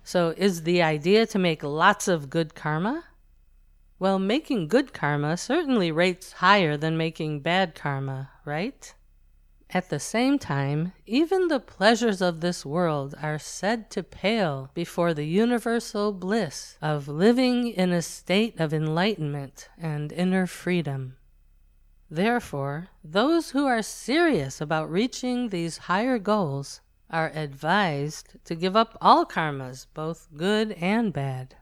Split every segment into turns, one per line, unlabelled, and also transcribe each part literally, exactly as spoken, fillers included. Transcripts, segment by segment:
So is the idea to make lots of good karma? Well, making good karma certainly rates higher than making bad karma, right? At the same time, even the pleasures of this world are said to pale before the universal bliss of living in a state of enlightenment and inner freedom. Therefore, those who are serious about reaching these higher goals are advised to give up all karmas, both good and bad.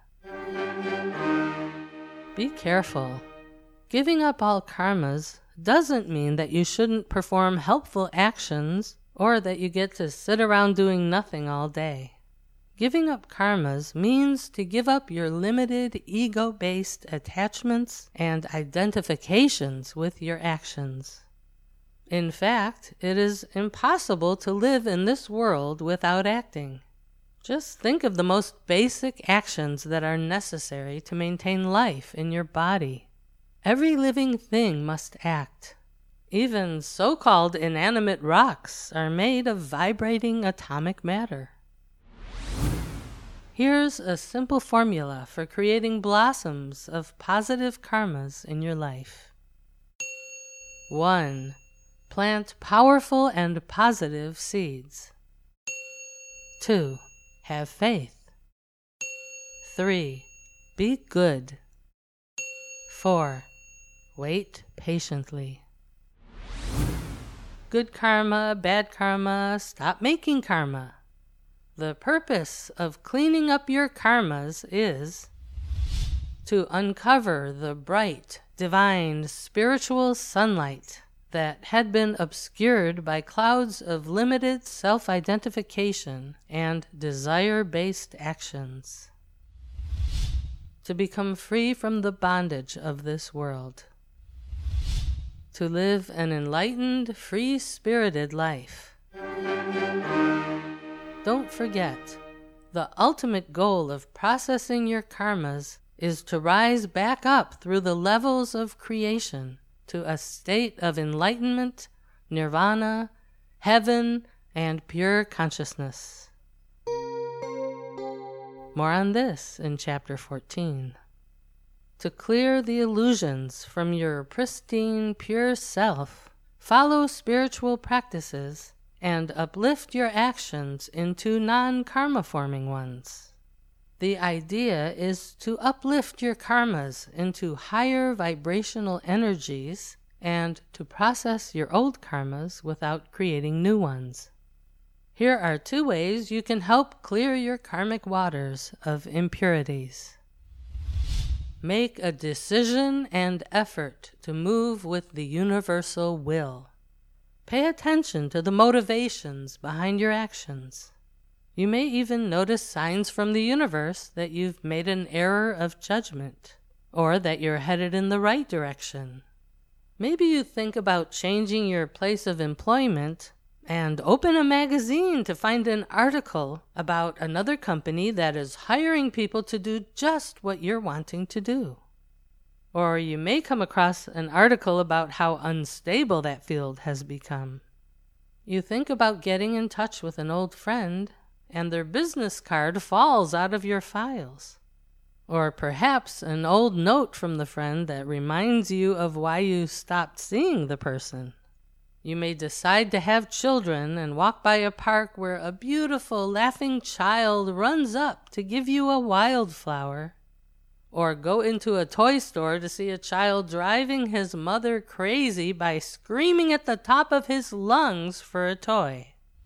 Be careful. Giving up all karmas doesn't mean that you shouldn't perform helpful actions or that you get to sit around doing nothing all day. Giving up karmas means to give up your limited ego-based attachments and identifications with your actions. In fact, it is impossible to live in this world without acting. Just think of the most basic actions that are necessary to maintain life in your body. Every living thing must act. Even so-called inanimate rocks are made of vibrating atomic matter. Here's a simple formula for creating blossoms of positive karmas in your life. one. Plant powerful and positive seeds. two. Have faith. three. Be good. four. Wait patiently. Good karma, bad karma, stop making karma. The purpose of cleaning up your karmas is to uncover the bright, divine, spiritual sunlight that had been obscured by clouds of limited self-identification and desire-based actions. To become free from the bondage of this world. To live an enlightened, free-spirited life. Don't forget, the ultimate goal of processing your karmas is to rise back up through the levels of creation to a state of enlightenment, nirvana, heaven, and pure consciousness. More on this in chapter fourteen. To clear the illusions from your pristine, pure self, follow spiritual practices and uplift your actions into non-karma-forming ones. The idea is to uplift your karmas into higher vibrational energies and to process your old karmas without creating new ones. Here are two ways you can help clear your karmic waters of impurities. Make a decision and effort to move with the universal will. Pay attention to the motivations behind your actions. You may even notice signs from the universe that you've made an error of judgment, or that you're headed in the right direction. Maybe you think about changing your place of employment and open a magazine to find an article about another company that is hiring people to do just what you're wanting to do. Or you may come across an article about how unstable that field has become. You think about getting in touch with an old friend, and their business card falls out of your files. Or perhaps an old note from the friend that reminds you of why you stopped seeing the person. You may decide to have children and walk by a park where a beautiful, laughing child runs up to give you a wildflower. Or go into a toy store to see a child driving his mother crazy by screaming at the top of his lungs for a toy.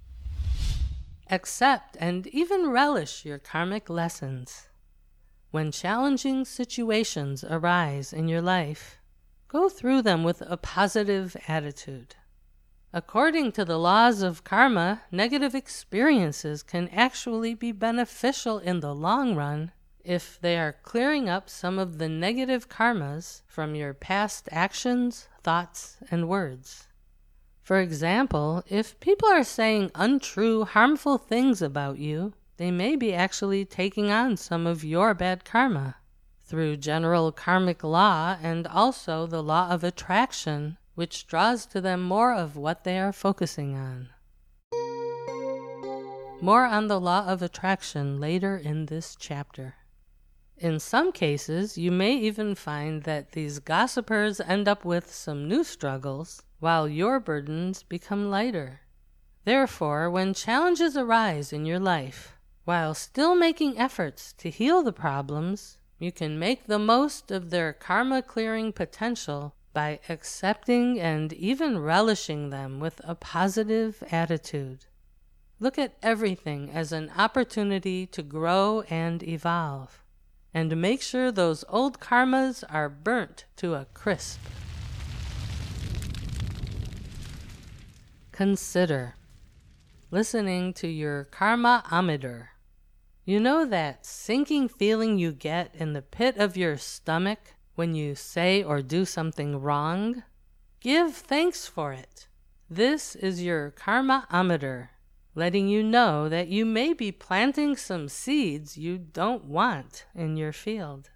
Accept and even relish your karmic lessons. When challenging situations arise in your life, go through them with a positive attitude. According to the laws of karma, negative experiences can actually be beneficial in the long run if they are clearing up some of the negative karmas from your past actions, thoughts, and words. For example, if people are saying untrue, harmful things about you, they may be actually taking on some of your bad karma through general karmic law and also the law of attraction, which draws to them more of what they are focusing on. More on the law of attraction later in this chapter. In some cases, you may even find that these gossipers end up with some new struggles, while your burdens become lighter. Therefore, when challenges arise in your life, while still making efforts to heal the problems, you can make the most of their karma-clearing potential by accepting and even relishing them with a positive attitude. Look at everything as an opportunity to grow and evolve, and make sure those old karmas are burnt to a crisp. Consider listening to your karma-ometer. You know that sinking feeling you get in the pit of your stomach when you say or do something wrong? Give thanks for it. This is your karma-ometer, letting you know that you may be planting some seeds you don't want in your field.